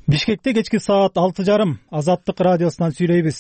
Бишкекте кечки саат 6:30 Азаттык радиосунан сүйлөйбүз.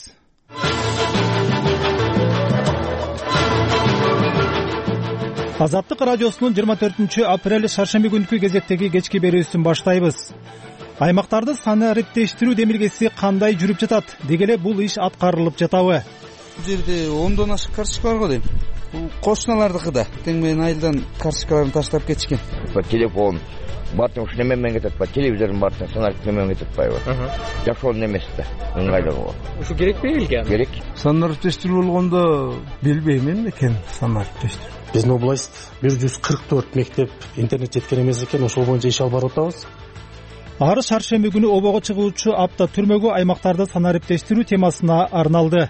Азаттык радиосунун 24 апрель шаршемби күнкү кезектеги кечки берүүсүн баштайбыз. Аймактарды санариптештирүү демилгеси кандай жүрүп жатат? Деги эле бул иш аткарылып жатабы? Бул жерде 10дон ашык карточка бар го дейм. Бул кошуналардыкы да. Тең менен айылдан карточкаларын таштап кетишкен. Телефон бартын ушу немен кетет, телевизордун бартын санарип немен кетет байбы. Жашоо немеси да ыңгайлуу. Ушу керекпи элге? Керек. Санариптештирүү болгондо билбейм экен санариптештирүү. Биздин область 144 мектеп интернет жеткен эмес экен, ошол боюнча иш алып барып атабыз. Ары шаршемби күнү обого чыгуучу апта түрмөгү аймактарды санариптештирүү темасына арналды.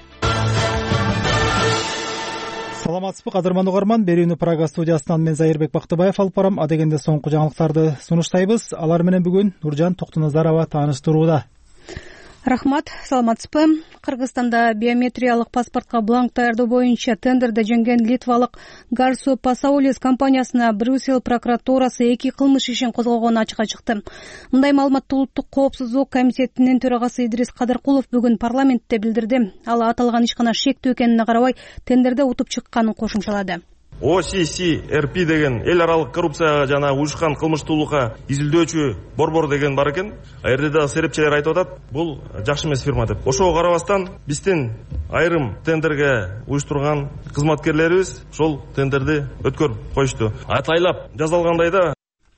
Саламатсызбы кадырман угарман, берүүнү Прага студиясынан мен Зайырбек Бактыбаев алып барам. Адегенде соңку жаңылыктарды сунуштайбыз. Алар менен бүгүн Нуржан Токтоназарова тааныштырууда. Рахмат, саламатсызбы. Кыргызстанда биометриялык паспортко бланк даярдоо боюнча тендерде жеңген литвалык Garsu Pasaulis компаниясына Брюссель прокуратурасы 2 кылмыш ишин козгогону ачыкка чыкты. Мындай маалыматты Улуттук коопсуздук комитетинин төрагасы Идрис Кадыркулов бүгүн парламентте билдирди. Ал аталган ишкана шектүү экенине карабай тендерде утуп чыкканын кошумчалады. OCCRP деген эл аралык коррупцияга жана уюшкан кылмыштуулукка изилдөөчү борбор деген бар экен. Аерде да серепчилер айтып атат, бул жакшы эмес фирма деп. Ошого карабастан биздин айрым тендерге уюштурган кызматкерлерибиз ошол тендерди өткөрүп коюшту. Атайлап жазалгандай да.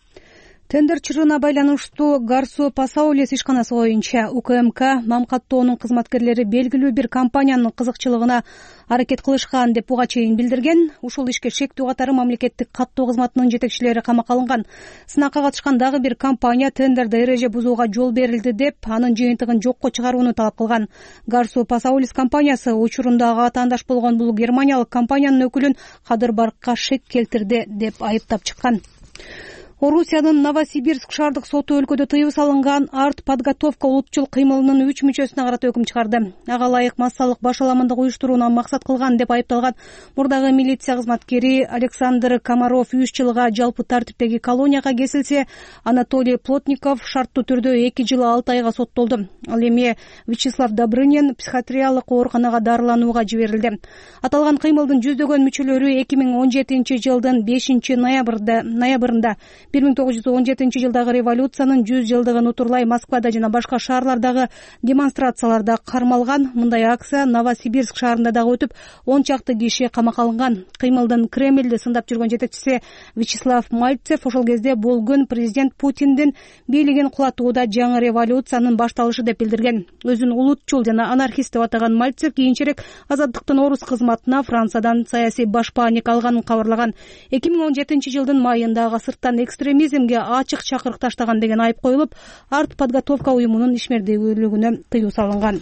Тендер чырына байланыштуу Garsu Pasaulis ишканасы боюнча УКМК мамкаттоонун кызматкерлери белгилүү бир компаниянын кызыкчылыгына аракет кылышкан деп буга чейин билдирген. Ушул ишке шектүү катары мамлекеттик каттоо кызматынын жетекчилери камакка алынган. Сынакка катышкан дагы бир компания тендерде эреже бузууга жол берилди деп анын жыйынтыгын жокко чыгарууну талап кылган. Garsu Pasaulis компаниясы учурунда ага атаандаш болгон бул германиялык компаниянын өкүлүн кадыр баркка шек келтирди деп айыптап чыккан. Орусиянын Новосибирск шаардык соту өлкөдө тыюу салынган артподготовка улутчул кыймылынын 3 мүчөсүнө карата өкүм чыгарды. Ага ылайык массалык башаламандык уюштурууну максат кылган деп айыпталган мурдагы милиция кызматкери Александр Комаров 3 жылга жалпы тартиптеги колонияга кесилсе, Анатолий Плотников шарттуу түрдө 2 жыл 6 айга соттолду. Ал эми Вячеслав Добрынин психиатриялык ооруканага дарыланууга жиберилди. Аталган кыймылдын жүздөгөн мүчөлөрү 2017 жылдын 5 ноябрында 1917 жылдагы революциянын 100 жылдыгын утурлай Москвада жана башка шаарлардагы демонстрацияларда кармалган. Мындай акция Новосибирск шаарында дагы өтүп, 10 чакты киши камакка алынган. Кыймылдын Кремльди сындап жүргөн жетекчиси Вячеслав Мальцев ошол кезде бул күн президент Путиндин бийлигин кулатууда жаңы революциянын башталышы деп билдирген. Өзүн улутчул жана анархист деп атаган Мальцев кийинчерээк Азаттыктын орус кызматына Франциядан саясий башпаанник алганын кабарлаган. 2017 жылдын майында сырттан экстремизмге ачык чакырык таштаган деген айып коюлуп, артподготовка уюмунун ишмердүүлүгүнө тыюу салынган.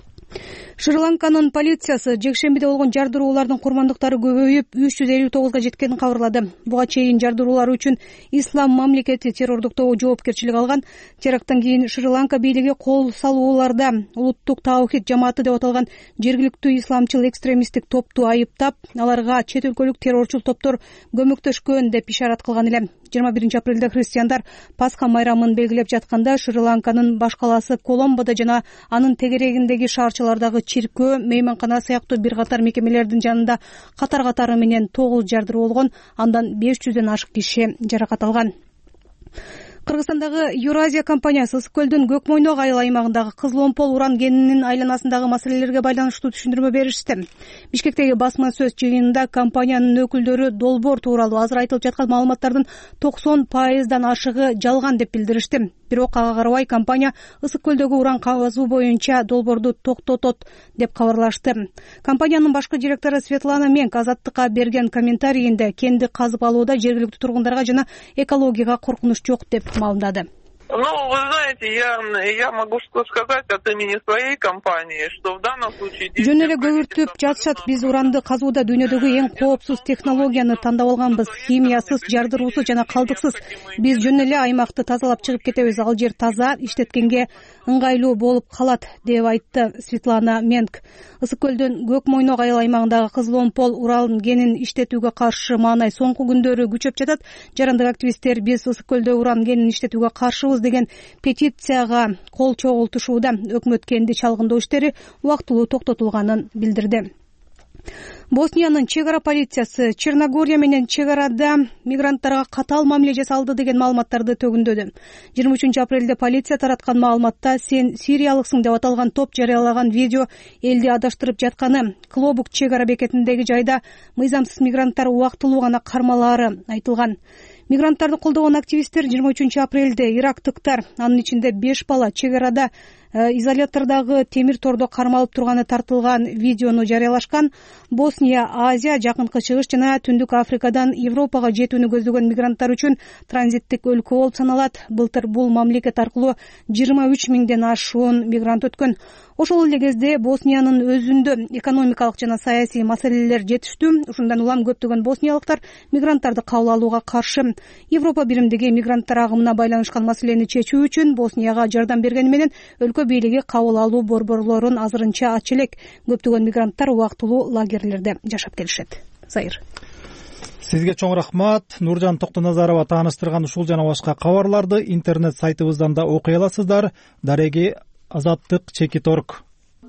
Шри-Ланканын полициясы жекшембиде болгон жардыруулардын курмандыктары көбөйүп 359 жеткенин кабарлады. Буга чейин жардыруулар үчүн Ислам мамлекети террордук тобу жоопкерчилик алган. Теракттан кийин Шри-Ланка бийлиги кол салууларда улуттук таухид жамааты деп аталган жергиликтүү исламчыл экстремисттик топту айыптап, аларга чет өлкөлүк террорчул топтор көмөктөшкөн деп ишарат кылган эле. 21 апрелде христиандар Пасха майрамын белгилеп жатканда Шри-Ланканын баш калаасы Коломбодо жана анын тегерегиндеги шаарчалардагы чиркөө, мейманкана сыяктуу бир катар мекемелердин жанында катар-катары менен 9 жардыруу болгон, андан 500дөн ашык киши жаракат алган. Кыргызстандагы Евразия компаниясы Ысык көлдүн Көкмойнок айыл аймагындагы кызыл-омпол уран кенинин айланасындагы маселелерге байланыштуу түшүндүрмө беришти. Бишкектеги басма сөз жыйынында компаниянын өкүлдөрү долбоор тууралуу азыр айтылып жаткан маалыматтардын 90%дан ашыгы жалган деп билдиришти. Бирок ага карабай компания Ысык көлдөгү уран казуу боюнча долбоорду токтотот деп кабарлашты. Компаниянын башкы директору Светлана Менк Азаттыкка берген комментарийинде кенди казып алууда жергиликтүү тургундарга жана экологияга коркунуч жок деп маалымдады. Ну, вы знаете, я могу что сказать от имени своей компании, что в данном случае... Жөн эле көбүртүп жатышат. Биз уранды казууда дүйнөдөгү эң коопсуз технологияны тандап алганбыз. Химиясыз, жардыруусуз жана калдыксыз. Биз жөн эле аймакты тазалап чыгып кетебиз. Ал жер таза, иштеткенге ыңгайлуу болуп калат, деп айтты Светлана Менк. Ысык көлдүн Көкмойнок айыл аймагындагы кызыл-омпол уран кенин иштетүүгө каршы маанай соңку күндөрү күчөп жатат. Жарандык активисттер биз Ысык көлдө уран кенин иштетүүгө каршыбыз алабыз деген петицияга кол чогултушууда. Өкмөт кенди чалгындоо иштери убактылуу токтотулганын билдирди. Босниянын чек ара полициясы Черногория менен чек арада мигранттарга катаал мамиле жасалды деген маалыматтарды төгүндөдү. 23 апрелде полиция тараткан маалыматта сен сириялыксың деп аталган топ жарыялаган видео элди адаштырып жатканы, Клобук чек ара бекетиндеги жайда мыйзамсыз мигранттар убактылуу гана кармалаары айтылган. Мигранттарды колдогон активисттер 23 апрелде ирактыктар, анын ичинде 5 бала чек арада изолятордогу темир тордо кармалып турганы тартылган видеону жарыялашкан. Босния, Азия, Жакынкы Чыгыш жана Түндүк Африкадан Европага жетүүнү көздөгөн мигранттар үчүн транзиттик өлкө болуп саналат. Былтыр бул мамлекет аркылуу 23 миңден ашуун мигрант өткөн. Ошол эле кезде Босниянын өзүндө экономикалык жана саясий маселелер жетиштүү. Ушундан улам көптөгөн босниялыктар мигранттарды кабыл алууга каршы. Европа биримдиги мигранттар агымына байланышкан маселени чечүү үчүн Боснияга жардам бергени менен өлкө бийлиги кабыл алуу борборлорун азырынча ача элек. Көптөгөн мигранттар убактылуу лагерлерде жашап келишет. Зайыр. Сизге чоң рахмат. Нуржан Токтоназарова тааныштырган ушул жана башка кабарларды интернет сайтыбыздан да окуй аласыздар. Дареги Azatlyk.org.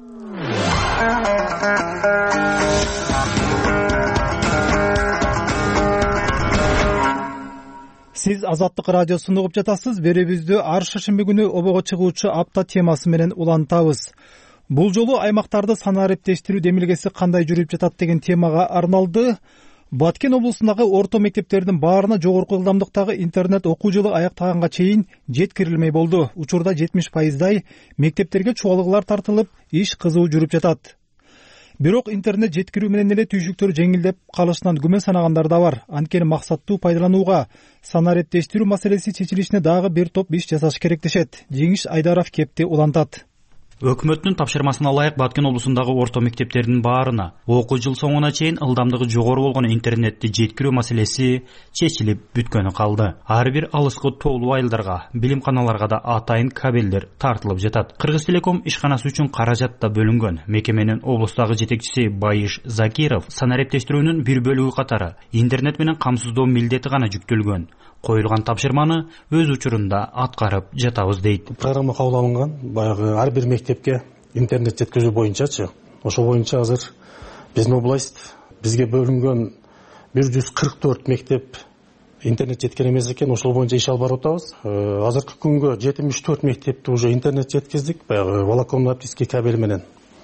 Сиз Азаттык радиосун угуп жатасыз. Берүүбүздү ар шаршемби күнү обого чыгуучу апта темасы менен улантабыз. Бул жолу аймактарды санариптештирүү демилгеси кандай жүрүп жатат деген темага арналды. Баткен облусундагы орто мектептердин баарына жогорку ылдамдыктагы интернет окуу жылы аяктаганга чейин жеткирилмей болду. Учурда 70%дай мектептерге чубалгылар тартылып, иш кызуу жүрүп жатат. Бирок интернет жеткирүү менен эле түйшүктөр жеңилдеп калышынан күмөн санагандар да бар. Анткени максаттуу пайдаланууга, санариптештирүү маселеси чечилишине дагы бир топ иш жасаш керек дешет. Жеңиш Айдаров кепти улантат. Өкмөттүн тапшырмасына ылайык Баткен облусундагы орто мектептердин баарына окуу жыл соңуна чейин ылдамдыгы жогору болгон интернетти жеткирүү маселеси чечилип бүткөнү калды. Ар бир алыскы тоолуу айылдарга, билимканаларга да атайын кабелдер тартылып жатат. Кыргыз Телеком ишканасы үчүн каражат да бөлүнгөн. Мекеменин облустагы жетекчиси Байыш Закиров санариптештирүүнүн бир бөлүгү катары интернет менен камсыздоо милдети гана жүктөлгөн. Коюлган тапшырманы өз учурунда аткарып жатабыз дейт. Программа кабыл алынган, баягы ар бир мектепке интернет жеткизүү боюнчачы. Ошол боюнча азыр биздин область бизге бөлүнгөн 144 мектеп интернет жеткен эмес экен. Ошол боюнча иш алып барып атабыз. Азыркы күнгө 74 мектепти уже интернет жеткиздик, баягы волоконно-оптический кабель менен.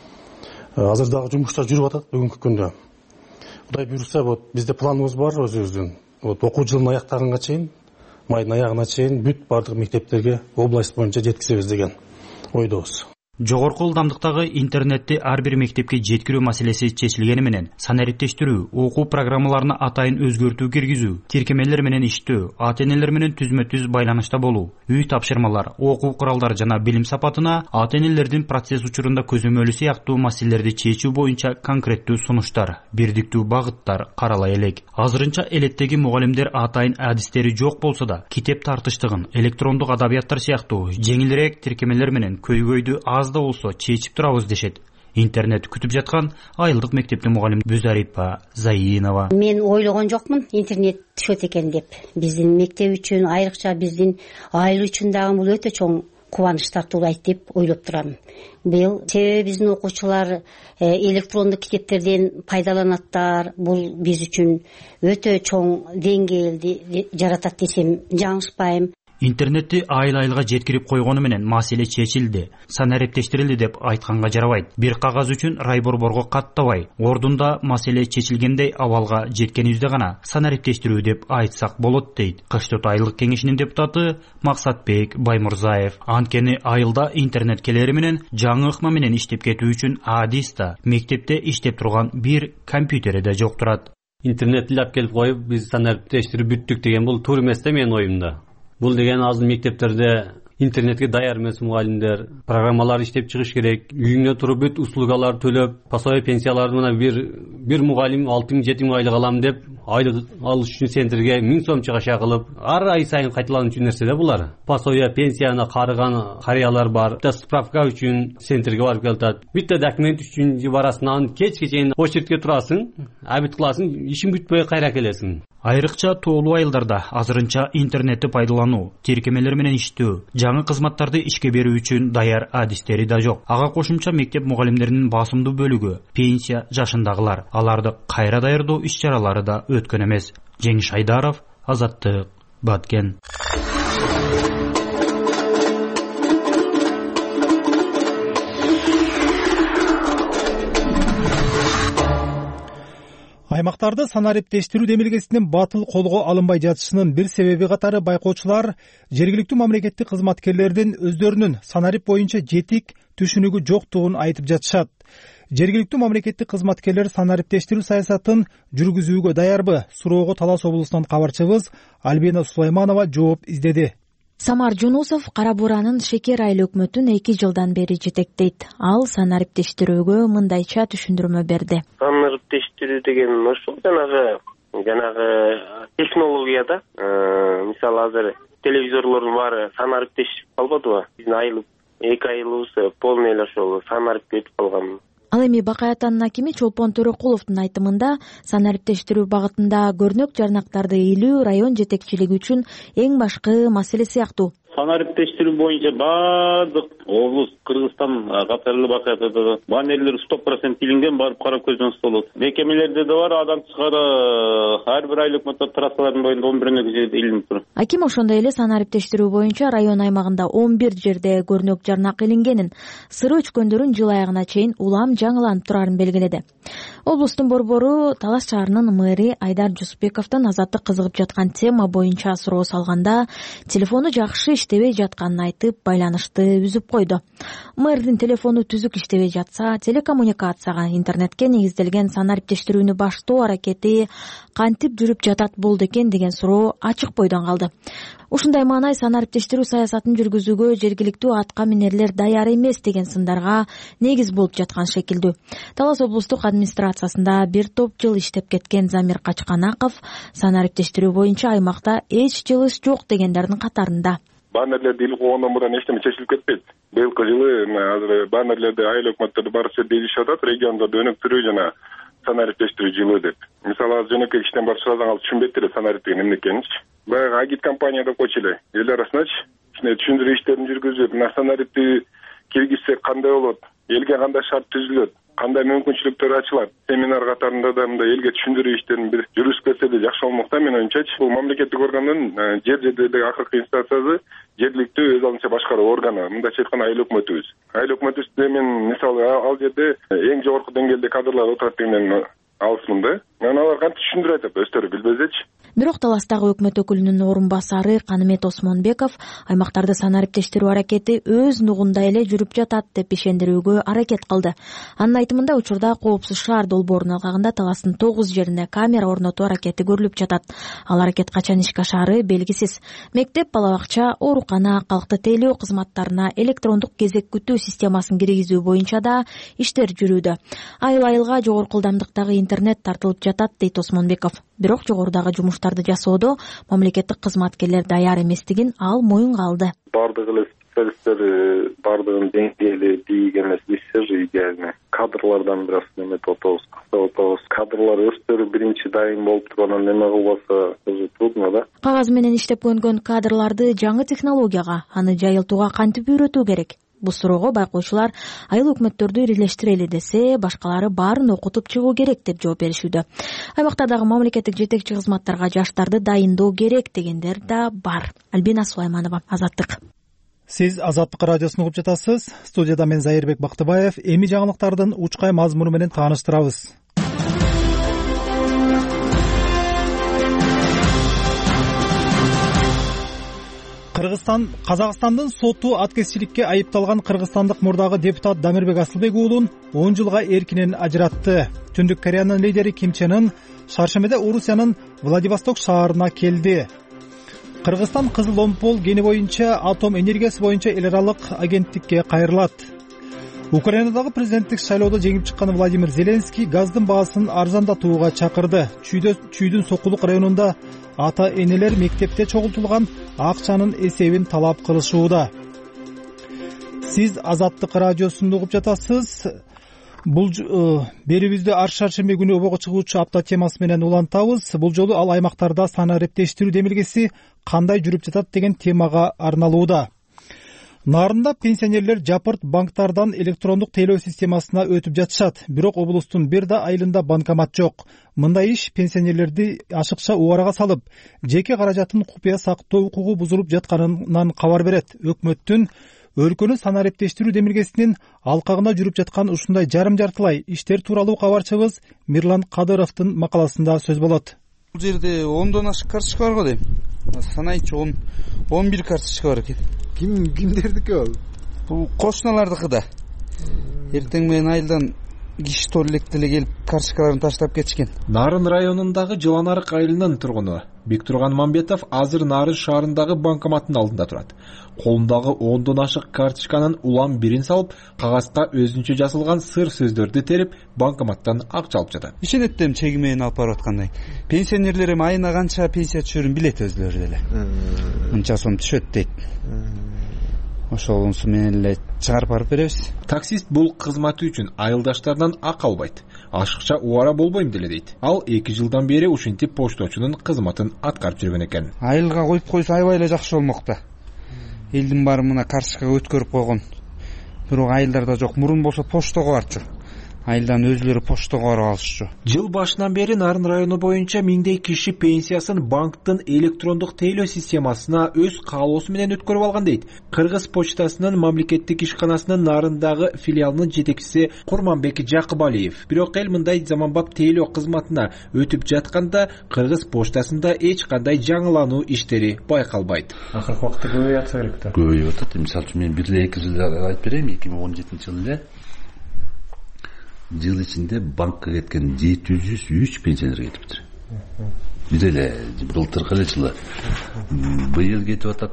Азыр дагы жумуштар жүрүп атат бүгүнкү күндө. Кудай буйрса, вот бизде планыбыз бар өзүбүздүн. Вот окуу жылын аяктаганга чейин, майдын аягына чейин бүт бардык мектептерге область боюнча жеткизебиз деген ойдобуз. Жогорку ылдамдыктагы интернетти ар бир мектепке жеткирүү маселеси чечилгени менен санариптештирүү, окуу программаларына атайын өзгөртүү киргизүү, тиркемелер менен иштөө, ата-энелер менен түзмө-түз байланышта болуу, үй тапшырмалар, окуу куралдары жана билим сапатына ата-энелердин процесс учурунда көзөмөлү сыяктуу маселелерди чечүү боюнча конкреттүү сунуштар, бирдиктүү багыттар каралай элек. Азырынча элеттеги мугалимдер атайын адистери жок болсо да, китеп тартыштыгын, электрондук адабияттар сыяктуу жеңилирээк тиркемелер менен көйгөйдү да болсо чечип турабыз дешет. Интернет күтүп жаткан айылдык мектептин мугалими Бүзарипа Заинова. Мен ойлогон жокмун интернет түшөт экен деп. Биздин мектеп үчүн, айрыкча биздин айыл үчүн дагы бул өтө чоң кубаныч тартуулайт деп ойлоп турам. Бул себеби биздин окуучулар электрондук китептерден пайдаланаттар. Бул биз үчүн өтө чоң деңгээлди жаратат десем жаңылышпайм. Интернетти айыл-айылга жеткирип койгону менен маселе чечилди, санариптештирилди деп айтканга жарабайт. Бир кагаз үчүн райборборго каттабай, ордунда маселе чечилгендей абалга жеткенибизде гана санариптештирүү деп айтсак болот дейт Кыштөт айылдык кеңешинин депутаты Максатбек Баймурзаев. Анткени айылда интернет келери менен жаңы ыкма менен иштеп кетүү үчүн адис да, мектепте иштеп турган бир компьютери да жок турат. Интернетти алып келип коюп, биз санариптештирип бүттүк деген бул туура эмес да менин оюмда. Бул деген азыр мектептерде интернетке даяр эмес мугалимдер, программалар иштеп чыгыш керек. Үйүңдө туруп бүт услугалар төлөп, пасовый пенсияларды мына бир мугалим 6-7 миң айлык алам деп, айлык алыш үчүн центрге 1000 сом чыгаша кылып, ар ай сайын кайталанчу нерсе да булар. Пасовый пенсияны карыган карыялар бар. Битте справка үчүн центрге барып келатат. Битте документ үчүн барасың, кечке чейин очередке турасың, абит кыласың, ишин бүтпөй кайра келесиң. Айрыкча тоолуу айылдарда азырынча интернетти пайдалануу, тиркемелер менен иштөө, жаңы кызматтарды ишке берүү үчүн даяр адистери да жок. Ага кошумча мектеп мугалимдеринин басымдуу бөлүгү пенсия жашындагылар. Аларды кайра даярдоо иш-чаралары да өткөн эмес. Жеңиш Айдаров, Азаттык, Баткен. Аймактарды санариптештирүү демилгесинин батыл колго алынбай жатышынын бир себеби катары байкоочулар жергиликтүү мамлекеттик кызматкерлердин өздөрүнүн санарип боюнча жетик түшүнүгү жоктугун айтып жатышат. Жергиликтүү мамлекеттик кызматкерлер санариптештирүү саясатын жүргүзүүгө даярбы? Суроого Талас облусунан кабарчыбыз Альбина Сулайманова жооп издеди. Самар Жунусов Кара Буранын Шекер айыл өкмөтүн 2 жылдан бери жетектейт. Ал санариптештирүүгө мындайча түшүндүрмө берди. Санариптештирүү деген ошол жанагы технологияда, мисалы азыр телевизорлордун баары санариптешип калбадыбы? Биздин айыл 2 айылыбыз полный эле ошол санариптке өтүп калган. Ал эми Бакай атанын акими Чолпон Төрөкуловдун айтымында санариптештирүү багытында көрнөк жарнактарды илүү район жетекчилиги үчүн эң башкы маселе сыяктуу. Санариптештирүү боюнча баардык облус, Кыргызстан катарлы Бакайда баннерлер 100% илинген, барып карап көздөңүз болот. Мекемелерде да бар, адам тышкары ар бир айыл өкмөттөр трассалардын боюнда 11 жерде илинип тур. Аким ошондой эле санариптештирүү боюнча район аймагында 11 жерде көрнөк жарнак илингенин, сыры өчкөндөрүн жыл аягына чейин улам жаңыланып турарын белгиледи. Облустун борбору Талас шаарынын мэри Айдар Жусупбековдон Азаттык кызыгып жаткан тема боюнча суроо салганда телефону жакшы иштебей жатканын айтып, байланышты үзүп койду. Мэрдин телефону түзүк иштебей жатса, телекоммуникацияга, интернетке негизделген санариптештирүүнү баштоо аракети кантип жүрүп жатат болду экен деген суроо ачык бойдон калды. Ушундай маанай санариптештирүү саясатын жүргүзүүгө жергиликтүү атка минерлер даяр эмес деген сындарга негиз болуп жаткан шекилдүү. Талас облустук администрациясында бир топ жыл иштеп кеткен Замир Качканаков санариптештирүү боюнча аймакта эч жылыш жок дегендердин катарында. Баннерлерди илип койгондон мурда эчтеме чечилип кетпейт. Быйылкы жылы азыр баннерлерди айыл өкмөттөрдү баары жерде илишип атат, региондорду өнүктүрүү жана санариптештирүү жылы деп. Мисалы азыр жөнөкөй иштен барышыбыздан ал түшүнбөйт эле санарип деген эмне экенинчи. Баягы агит компания деп койчу эле. Эл арасындачы ушундай түшүндүрүү иштерин жүргүзүп, мына санарипти киргизсек кандай болот, элге кандай шарт түзүлөт, кандай мүмкүнчүлүктөр ачылат, семинар катарында да мындай элге түшүндүрүү иштерин бир жүргүзүп кетсе да жакшы болмок да, менин оюмчачы. Бул мамлекеттик органдын жер жердеги акыркы инстанциясы жергиликтүү өз алдынча кароо органы. Мындайча айтканда айыл өкмөтүбүз. Айыл өкмөтүбүздө мен мисалы ал жерде эң жогорку деңгээлде кадрлар отурат дегенден алысмын да. Мен алар кантип түшүндүрөт деп өздөрү билбезечи. Бирок Таластагы өкмөт өкүлүнүн орун басары Канымет Осмонбеков аймактарды санариптештирүү аракети өз нугунда эле жүрүп жатат деп ишендирүүгө аракет кылды. Анын айтымында учурда Коопсуз шаар долбоорунун алкагында Таластын 9 жерине камера орнотуу аракети көрүлүп жатат. Ал аракет качан ишке ашаары белгисиз. Мектеп, бала бакча, оорукана, калкты тейлөө кызматтарына электрондук кезек күтүү системасын киргизүү боюнча да иштер жүрүүдө. Айыл-айылга жогорку ылдамдыктагы интернет тартылып жатат дейт Осмонбеков. Бирок жогорудагы жумуштарды жасоодо мамлекеттик кызматкерлер даяр эместигин ал моюнга алды. Бардык эле специалисттер бардыгын деңгээли бийик эмес, идеальный. Кадрлардан бир аз неметип атабыз, кыстап атабыз. Кадрлар өздөрү биринчи дайым болуп тургандан неме кылбаса трудно да. Кагаз менен иштеп көнгөн кадрларды жаңы технологияга, аны жайылтууга кантип үйрөтүү керек? Бул суроого байкоочулар айыл өкмөттөрдү ирилештирели десе, башкалары баарын окутуп чыгуу керек деп жооп беришүүдө. Аймактардагы мамлекеттик жетекчи кызматтарга жаштарды дайындоо керек дегендер да бар. Альбина Сулайманова, Азаттык. Сиз Азаттык радиосун угуп жатасыз. Студияда мен Зайырбек Бактыбаев. Эми жаңылыктардын учкай мазмуну менен тааныштырабыз. Казакстандын соту аткезчиликке айыпталган кыргызстандык мурдагы депутат Дамирбек Асылбек уулун 10 жылга эркинен ажыратты. Түндүк Кореянын лидери Ким Чен Ын шаршемеде Орусиянын Владивосток шаарына келди. Кыргызстан Кызыл Омпол кени боюнча атом энергиясы боюнча эл аралык агенттикке кайрылат. Украинадагы президенттик шайлоодо жеңип чыккан Владимир Зеленский газдын баасын арзандатууга чакырды. Чүйдүн Сокулук районунда ата энелер мектепте чогултулган акчанын эсебин талап кылышууда. Сиз Азаттык радиосун угуп жатасыз. Бул берүүбүздү ар шаршемби күнү обого чыгуучу апта темасы менен улантабыз. Бул жолу ал аймактарда сан арептештирүү демилгеси кандай жүрүп жатат деген темага арналууда. Нарында пенсионерлер жапырт банктардан электрондук тейлөө системасына өтүп жатышат. Бирок облустун бир да айылында банкомат жок. Мындай иш пенсионерлерди ашыкча убарага салып, жеке каражатын купуя сактоо укугу бузулуп жатканынан кабар берет. Өкмөттүн өлкөнү сан арептештирүү демилгесинин алкагында жүрүп жаткан ушундай жарым-жартылай иштер тууралуу кабарчыбыз Мирлан Кадыровдун макаласында сөз болот. Бул жерде 10дон ашык карточка бар го дейм. Санайчы 11 карточка бар экен. Кимдердики ал? Бул кошуналардыкы да. Эртең менен айылдан киши толуп электе эле келип карточкаларын таштап кетишкен. Нарын районундагы Жыланарык айылынын тургуну Бектурган Мамбетов азыр Нарын шаарындагы банкоматтын алдында турат. Колундагы 10дон ашык карточканын улам бирин салып, кагазга өзүнчө жазылган сыр сөздөрдү терип, банкоматтан акча алып жатат. Ишенеттем чеги менен алып барып аткандай. Пенсионерлер эми айына канча пенсия түшөрүн билет өзлөрү деле. Мынча сом түшөт дейт. Ошонусу менен эле чыгарып барып беребиз. Таксист бул кызматы үчүн айылдаштарынан ак албайт. Ашыкча убара болбойм деле дейт. Ал 2 жылдан бери ушинтип пошточунун кызматын аткарып жүргөн экен. Айылга коюп койсо аябай эле жакшы болмок да. Элдин баары мына карточкага өткөрүп койгон. Бирок айылдарда жок. Мурун болсо поштого барчу. Айылдан өзлөрү поштого барып алышчу. Жыл башынан бери Нарын району боюнча миңдей киши пенсиясын банктын электрондук тейлөө системасына өз каалоосу менен өткөрүп алган дейт. Кыргыз почтасынын мамлекеттик ишканасынын Нарындагы филиалынын жетекчиси Курманбек Жакыбалиев. Бирок эл мындай заманбап тейлөө кызматына өтүп жатканда Кыргыз почтасында эч кандай жаңылануу иштери байкалбайт. Акыркы убакытта көбөйүп атса керек да. Көбөйүп атат. Мисалы үчүн мен 1-2 жыл айтып берейин. 2017-жылы жыл ичинде банкка кеткен 703 пенсионер кетиптир. Бир эле былтыркы эле жылы. Быйыл кетип атат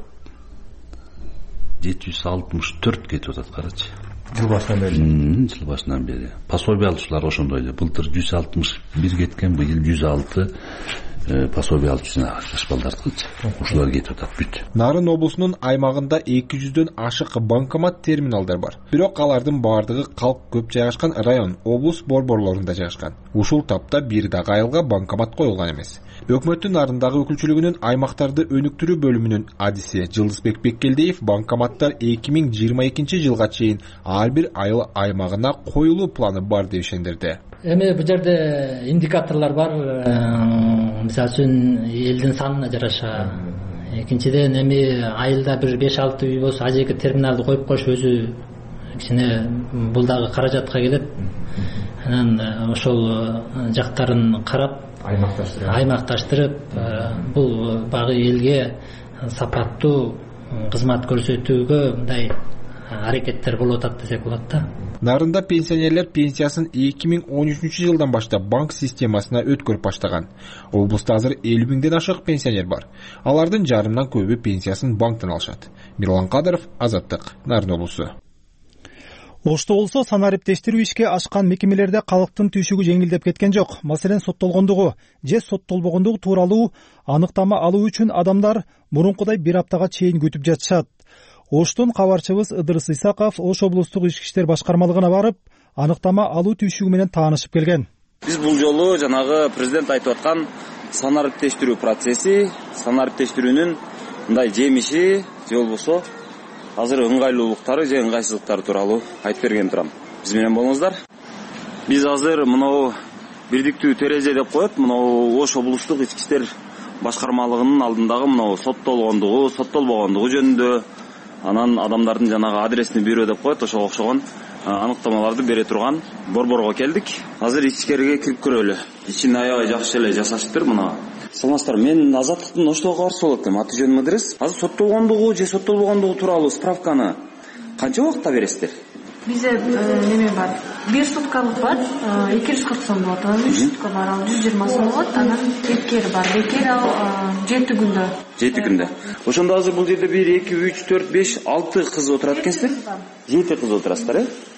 764 кетип атат, карачы. Жыл башынан бери. Пособие алуучулар ошондой эле. Былтыр 161 кеткен, быйыл 106 пособие алуучусуна жаш балдардыкычы. Ушулар кетип атат бүт. Нарын облусунун аймагында 200дөн ашык банкомат терминалдар бар. Бирок алардын баардыгы калк көп жайгашкан район, облус борборлорунда жайгашкан. Ушул тапта бир дагы айылга банкомат коюлган эмес. Өкмөттүн Нарындагы өкүлчүлүгүнүн аймактарды өнүктүрүү бөлүмүнүн адиси Жылдызбек Беккелдиев банкоматтар 2022 жылга чейин ар бир айыл аймагына коюлуу планы бар деп ишендирди. Эми бул жерде индикаторлор бар. Мисалы үчүн элдин санына жараша. Экинчиден эми айылда бир 5-6 үй болсо ажеки терминалды коюп коюш өзү кичине бул дагы каражатка келет. Анан ошол жактарын карап аймакташтырып бул багы элге сапаттуу кызмат көрсөтүүгө мындай аракеттер болуп атат десек болот да. Нарында пенсионерлер пенсиясын 2013 жылдан баштап банк системасына өткөрүп баштаган. Облуста азыр 50 миңден ашык пенсионер бар. Алардын жарымдан көбү пенсиясын банктан алышат. Мирлан Кадыров, Азаттык, Нарын облусу. Ошто болсо сан арептештирүү ишке ашкан мекемелерде калктын түйшүгү жеңилдеп кеткен жок. Маселен, соттолгондугу же соттолбогондугу тууралуу аныктама алуу үчүн адамдар мурункудай бир аптага чейин күтүп жатышат. Оштон кабарчыбыз Ыдырыс Исаков Ош облустук ички иштер башкармалыгына барып, аныктама алуу түйшүгү менен таанышып келген. Биз бул жолу жанагы президент айтып аткан сан арептештирүү процесси, сан арептештирүүнүн мындай жемиши же болбосо азыр ыңгайлуулуктары же ыңгайсыздыктары тууралуу айтып берген турам. Биз менен болуңуздар. Биз азыр мынау бирдиктүү терезе деп коет, мынау Ош облустук ички иштер башкармалыгынын алдындагы мынау соттолгондугу, соттолбогондугу жөнүндө, анан адамдардын жанагы адресин берүү деп коет, ошого окшогон аныктамаларды бере турган борборго келдик. Азыр ичкерге кирип көрөлү. Ичин аябай жакшы эле жасашыптыр мына. Саламатсыздар, мен Азаттыктын Оштого кабарчысы болот элем. Аты жөнүм Ыдырыс. Азыр соттолгондугу же соттолбогондугу тууралуу справканы канча убакытта бересиздер? Бизде неме бар. 1 суткалык бар, 240 сом болот. 3 сутка бар, ал 120 сом болот. Анан бекер бар. Бекер ал 7 күндө. 7 күндө. Ошондо азыр бул жерде 1, 2, 3, 4, 5, 6 кыз отурат экенсиздер? 7 кыз отурасыздар, э?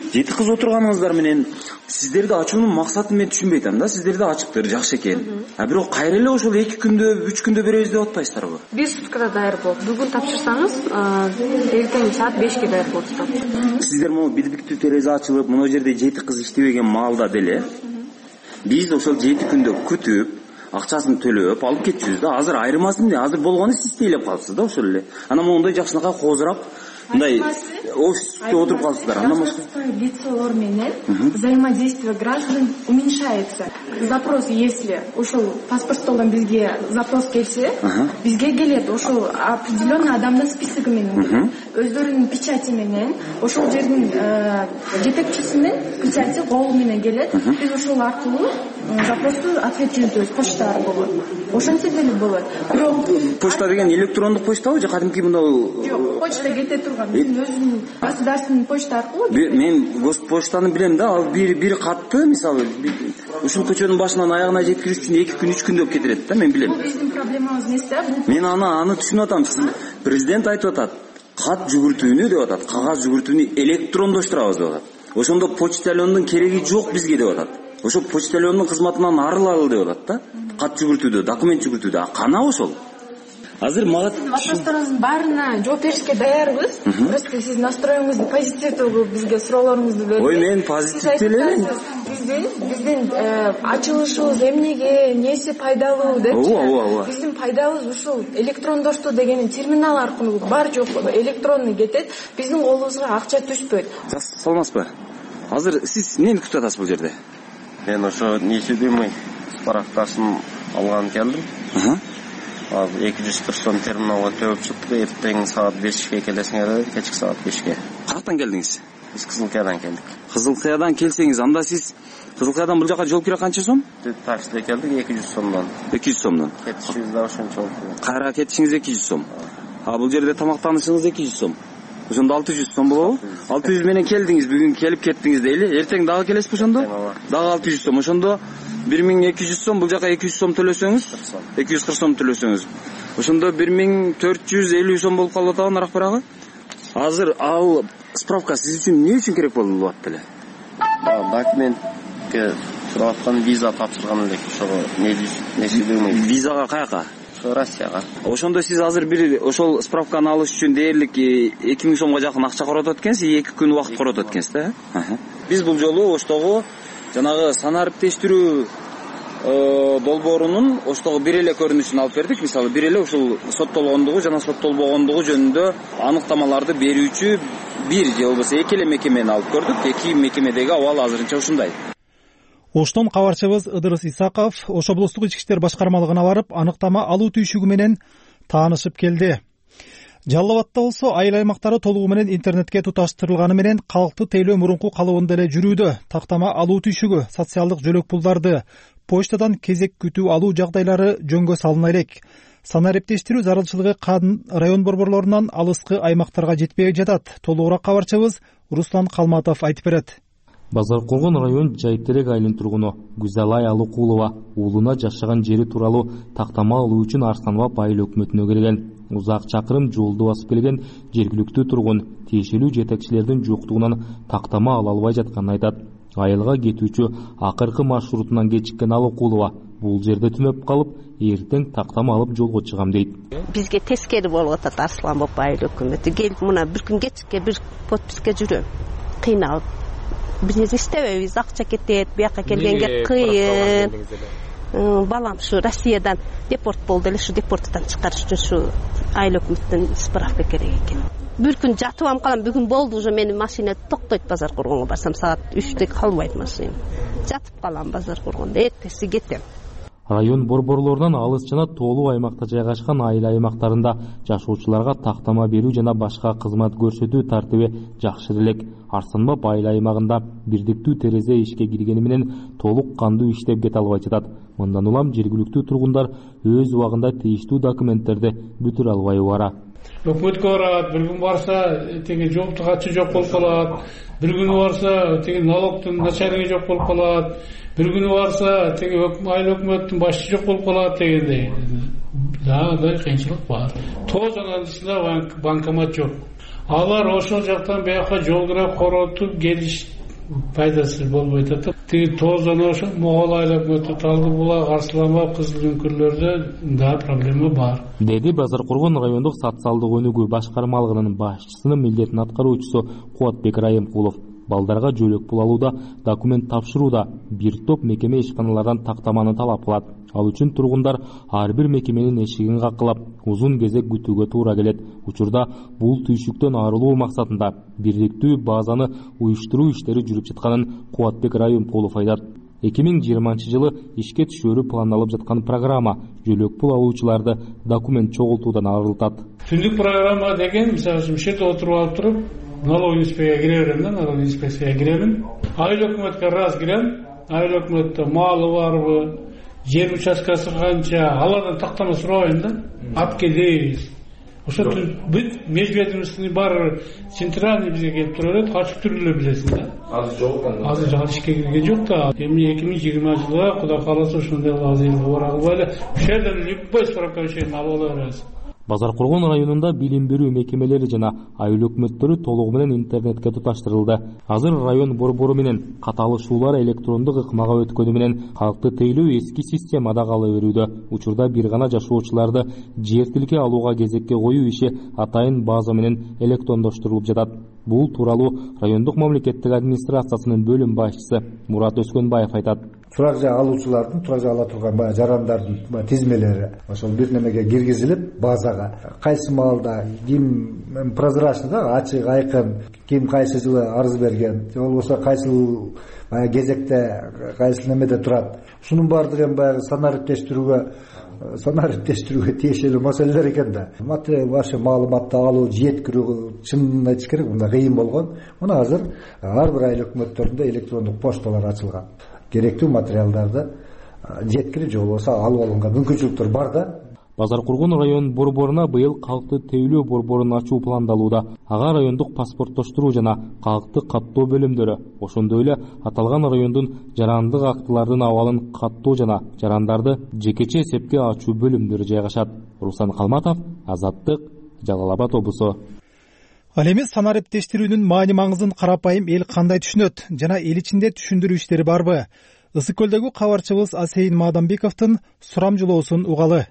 жети кыз отурганыңыздар менен сиздерди ачуунун максатын мен түшүнбөй атам да. Сиздерди ачыптыр, жакшы экен. Бирок кайра эле ошол 2 күндө, 3 күндө беребиз деп атпайсыздарбы? 1 суткада даяр болот. Бүгүн тапшырсаңыз, эртең саат 5ке даяр болот. Сиздер могу бирдиктүү терезе ачылып, мына жерде 7 кыз иштебеген маалда деле биз ошол 7 күндө күтүп, акчасын төлөп алып кетчүбүз да. Азыр айырмасын азыр болгону сиз тейлеп калыпсыз да ошол эле. Анан моундай жакшынакай коозурап мындай офисте отуруп калыпсыздар. Андан башка лицолор менен взаимодействие граждан уменьшается. Запрос, если ошол паспорт столдон бизге запрос келсе, бизге келет ошол определенный адамдын списоги менен, өздөрүнүн печати менен, ошол жердин жетекчисинин печати колу менен келет. Биз ошол аркылуу запросту ответ жүргүзөбүз, почта аркылуу. Ошентсе деле болот. Бирок почта деген электрондук почтабы же кадимки мындай? Жок, почта кете турган. Биздин өзүнүн государственный почта аркылуу. Мен госпоштаны билем да, ал бир катты, мисалы, ушул көчөнүн башынан аягына жеткириш үчүн 2 күн, 3 күн деп кетирет да, мен билем. Биздин проблемабыз эмес да. Мен аны түшүнүп атам. Президент айтып атат, кат жүгүртүүнү деп атат, кагаз жүгүртүүнү электрондоштурабыз деп атат. Ошондо почтальондун кереги жок бизге деп атат. Ошол почтальондун кызматынан арылалы деп атат да. Кат жүгүртүүдө, документ жүгүртүүдө. Кана ошол? Азыр мага вопростарыңыздын баарына жооп беришке даярбыз. Просто сиз настроеңизди позитивдүү бизге суроолоруңузду берип. Ой, мен позитив элем. Биздин ачылышыбыз эмнеге, неси пайдалуу депчи. Биздин пайдабыз ушул электрондоштуу деген терминал аркылуу бар жок электронный кетет. Биздин колубузга акча түшпөйт. Саламатсызбы? Азыр сиз эмне күтүп атасыз бул жерде? Мен ошо нечедемой справкасын алган келдим. 240 сом терминалга төлөп чыкты. Эртең саат 5ке келесиңер, кечки саат 5ке. Каяктан келдиңиз? Биз Кызылкаядан келдик. Кызылкаядан келсеңиз, анда сиз Кызылкаядан бул жака жол кире канча сом? Таксиде келдик 200 сомдон. 200 сомдон. Кетишибиз да ошончо болду. Кайра кетишиңиз 200 сом. Бул жерде тамактанышыңыз 200 сом. Ошондо 600 сом болобу? 600 менен келдиңиз, бүгүн келип кеттиңиз дейли. Эртең дагы келесизби ошондо? Дагы 600 сом. Ошондо 1200 сом, бул жака 200 сом төлөсөңүз, 240 сом төлөсөңүз. Ошондо 1450 сом болуп калып атабы нарак барагы. Азыр ал справка сиз үчүн эмне үчүн керек болуп атты эле? Документке сурап аткан виза тапшырган элек, ошого нечедемой. Визага каяка? Россияга. Ошондо сиз азыр бир ошол справканы алыш үчүн дээрлик 2000 сомго жакын акча коротот экенсиз, 2 күн убакыт коротот экенсиз да? Биз бул жолу оштогу жанагы санариптештирүү долбоорунун оштогу бир эле көрүнүшүн алып бердик. Мисалы, бир эле ушул соттолгондугу жана соттолбогондугу жөнүндө аныктамаларды берүүчү бир же болбосо 2 эле мекемени алып көрдүк. 2 мекемедеги абал азырынча ушундай. Оштон кабарчыбыз Ыдырыс Исаков Ош облустук ички иштер башкармалыгына барып, аныктама алуу түйшүгү менен таанышып келди. Жалал Абадта болсо айыл аймактары толугу менен интернетке туташтырылганы менен калкты тейлөө мурунку калыбында эле жүрүүдө. Тактама алуу түйшүгү, социалдык жөлөк пулдарды, почтадан кезек күтүү алуу жагдайлары жөнгө салына элек. Санариптештирүү зарылчылыгы район борборлорунан алыскы аймактарга жетпей жатат. Толугураак кабарчыбыз Руслан Калматов айтып берет. Базаркулгун район Жайтерек айылынын тургуну Гүзалай Алыкулова уулуна жашаган жери тууралуу тактама алуу үчүн Арсланбап айыл өкмөтүнө келген. Узак чакырым жолду басып келген жергиликтүү тургун тиешелүү жетекчилердин жоктугунан тактама ала албай жатканын айтат. Айылга кетүүчү акыркы маршрутунан кечиккен Алыкулова бул жерде түнөп калып, эртең тактама алып жолго чыгам дейт. Бизге тескери болуп атат Арсланбап айыл өкмөтү. Келип мына бир күн кечикке бир подписке жүрөм. Кыйналып биз иштебейбиз, акча кетет, бияка келгенге кыйын. Балам ушу Россиядан депорт болду эле, ушу депорттан чыгарыш үчүн ушу айыл өкмөттүн справка керек экен. Бир күн жатып алам калам, бүгүн болду уже менин машина токтойт, базар кургонго барсам саат 3-те калбайт машина. Жатып калам базар кургондо, эртеси кетем. Район борборлорунан алыс жана тоолуу аймакта жайгашкан айыл аймактарында жашоочуларга тактама берүү жана башка кызмат көрсөтүү тартиби жакшы элек. Арсланбап айыл аймагында бирдиктүү терезе ишке киргени менен толук кандуу иштеп кете албай жатат. Мындан улам жергиликтүү тургундар өз убагында тийиштүү документтерди бүтүрө албай бара. Өкмөткө барат, бир күн барса теги жооптук ачы жок болуп калат, бир күнү барса теги налогтун начальниги жок болуп калат, бир күнү барса теги айыл өкмөттүн башчысы жок болуп калат дегендей. Дагы кыйынчылык бар. Тоо жанагысында банкомат жок. алар ошол жактан бияка жол кыра коротуп келиш пайдасыз болбойт атат. Тиги тоздон ошо Могол айлап өтүп Талды булак, Арсланбаб, Кызыл Үңкүрлөрдө да проблема бар, деди Базаркургон райондук социалдык өнүгүү башкармалыгынын башчысынын милдетин аткаруучусу Кубатбек Райымкулов. Балдарга жөлөк пул алууда, документ тапшырууда бир топ мекеме ишканалардан тактаманы талап кылат. Ал үчүн тургундар ар бир мекеменин эшигин какылап, узун кезек күтүүгө туура келет. Учурда бул түйшүктөн арылуу максатында бирликтүү базаны уюштуруу иштери жүрүп жатканын Кубатбек Райымкулов айтат. 2020-жылы ишке түшөрү пландалып жаткан программа жөлөк пул алуучуларды документ чогултуудан арылтат. Түндүк программа деген, мисалы үчүн шерде отуруп алып туруп, налог инспекцияга кире берем да, налог инспекцияга киремин. Айыл өкмөткө раз кирем, айыл өкмөттө малы барбы, жер участкасы канча, алардан тактама сурабайм да, алып кел дейбиз. Ошо бүт межведомственный бар центральный бизге келип тура берет, качып түрүлө билесиң да. Азыр жок экен. Азыр ишке кирген жок да. Эми 2020-жылга Кудай кааласа ошондой азыркы бара албайлы. Ушул жерден любой справка алып ала беребиз. Базаркургон районунда билим берүү мекемелери жана айыл өкмөттөрү толугу менен интернетке туташтырылды. Азыр район борбору менен каталышуулар электрондук ыкмага өткөнү менен калкты тейлөө эски системада кала берүүдө. Учурда бир гана жашоочуларды жер тилке алууга кезекке коюу иши атайын база менен электрондоштурулуп жатат. Бул тууралуу райондук мамлекеттик администрациясынын бөлүм башчысы Мурат Өскөнбаев айтат. Турак жай алуучулардын, турак жай ала турган баягы жарандардын тизмелери ошол бир немеге киргизилип, базага кайсы маалда ким прозрачный да, ачык, айкын, ким кайсы жылы арыз берген, же болбосо кайсы баягы кезекте кайсы немеде турат. Ушунун баардыгы баягы санариптештирүүгө тиешелүү маселелер экен да. Башы маалыматты алуу, жеткирүү чынын айтыш керек, мында кыйын болгон. Мына азыр ар бир айыл өкмөттөрүндө электрондук пошталар ачылган. Керектүү материалдарды жеткирип же болбосо алып алганга мүмкүнчүлүктөр бар да. Базаркургон район борборуна быйыл калкты тейлөө борборун ачуу пландалууда. Ага райондук паспорттоштуруу жана калкты каттоо бөлүмдөрү, ошондой эле аталган райондун жарандык актылардын абалын каттоо жана жарандарды жекече эсепке ачуу бөлүмдөрү жайгашат. Руслан Калматов, Азаттык, Жалал Абад облусу. Ал эми санариптештирүүнүн маани маңызын карапайым эл кандай түшүнөт жана эл ичинде түшүндүрүү иштери барбы? Ысык көлдөгү кабарчыбыз Асейин Мадамбековдун сурамжылоосун угалы.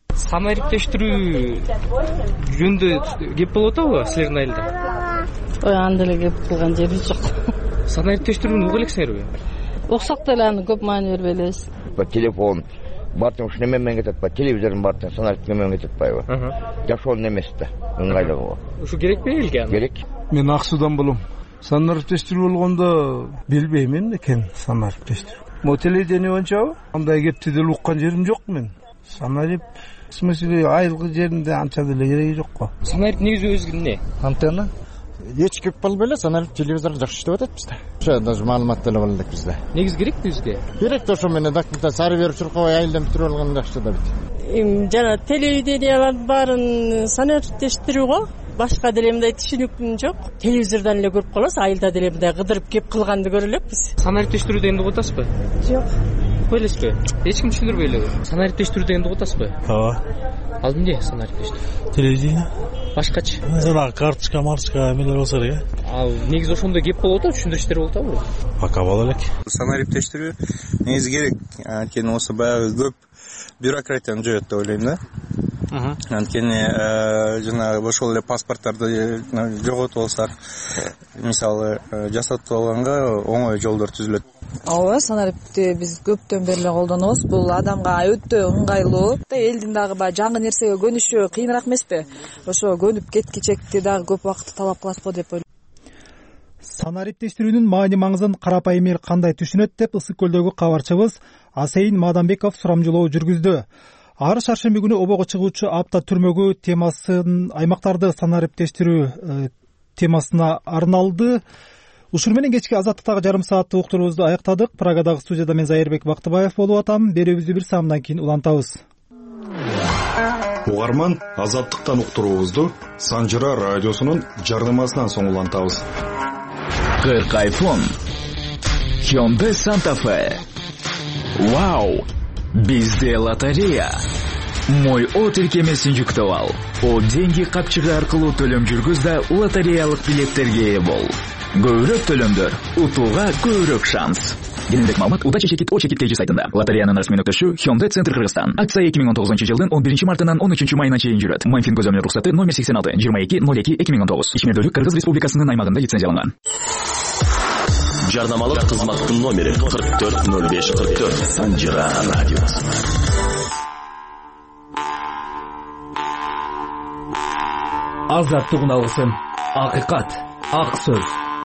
Санариптештирүү жөнүндө кеп болуп атабы силердин айылда? Ой, анда эле кеп кылган жерибиз жок. Санариптештирүүнү уга элексиңерби? Оксак деле аны көп маани бербей элебиз. Телефон бартын ушу неме менен кетет ба, телевизордун бартын санарит менен кетет байбы. Жашоонун эмеси да, ыңгайлыгы. Ушу керекпи элге? Керек. Мен Аксудан болом. Санариптештирүү болгондо билбеймин экен санариптештирүү. Мо телевидение боюнча андай кепти деле уккан жерим жок мен. Санарип в смысле айылгы жеринде анча деле кереги жок го. Санарип негизи өзү эмне? Антенна. Эч көп болбой эле санарип телевизор жакшы иштеп атат бизде. Ошо даже маалымат деле боло элек бизде. Негизи керек бизге? Керек да ошо менен документ сары берип чуркабай айылдан бүтүрүп алган жакшы да бит. Жана телевидениялардын баарын санариптештирүү го. Башка деле мындай түшүнүкүм жок. Телевизордон эле көрүп калабыз, айылда деле мындай кыдырып кеп кылганды көрө элекпиз. Санариптештирүү дегенди угуп атасызбы? Жок. Ойлойсузбу? Эч ким түшүндүрбөй эле. Санариптештирүү дегенди угуп атасызбы? Ооба. Ал эмне санариптештирүү? Телевидение. Башкачы? Жанагы карточка, эмелер болсо эле. Ал негизи ошондой кеп болуп атабы, түшүндүрүштөр болуп атабы? Пока боло элек. Санариптештирүү негизи керек. Анткени осы баягы көп бюрократияны жоет деп ойлойм да. Анткени жанагы ошол эле паспорттарды жоготуп алсак, мисалы жасатып алганга оңой жолдор түзүлөт. Ооба, санарипти биз көптөн бери эле колдонобуз. Бул адамга өтө ыңгайлуу. Элдин дагы баягы жаңы нерсеге көнүшү кыйыныраак эмеспи? Ошо көнүп кеткичекти дагы көп убакытты талап кылат го деп ойлойм. Санариптештирүүнүн маани маңызын карапайым эл кандай түшүнөт деп Ысык көлдөгү кабарчыбыз Асейин Мадамбеков сурамжылоо жүргүздү. Ар шаршемби күнү обого чыгуучу апта түрмөгү темасын аймактарды санариптештирүү темасына арналды. Ушул менен кечки Азаттыктагы жарым сааттык уктуруубузду аяктадык. Прагадагы студияда мен Зайырбек Бактыбаев болуп атам. Берүүбүздү бир саамдан кийин улантабыз. Угарман, Азаттыктан уктуруубузду Санжыра радиосунун жардамасынан соң улантабыз. 40 iPhone, Hyundai Santa Fe. Вау! Бизде лотерея. Мой О тиркемесин жүктөп ал. О деньги капчыгы аркылуу төлөм жүргүз да лотереялык билеттерге ээ бол. Көбүрөөк төлөмдөр, утууга көбүрөөк шанс. Кененирээк маалымат Удача чекит О чекит KG сайтында. Лотереянын расмий нөктөшү Hyundai Центр Кыргызстан. Акция 2019 жылдын 11 мартынан 13 майына чейин жүрөт. Майнфин көзөмөл руксаты номер 86 2202-2019. Ишмердүүлүк Кыргыз Республикасынын аймагында лицензияланган. Жарнамалык кызматтын номери 440544 Санжира радиосу. Азаттык алгысын. Акыйкат, ак сөз.